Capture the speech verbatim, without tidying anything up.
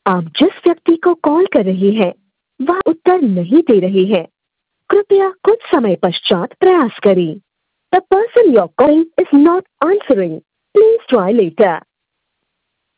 आप जिस व्यक्ति को कॉल कर रही हैं, वह उत्तर नहीं दे रही है। कृपया कुछ समय पश्चात प्रयास करें। The person you're calling is not answering. Please try later.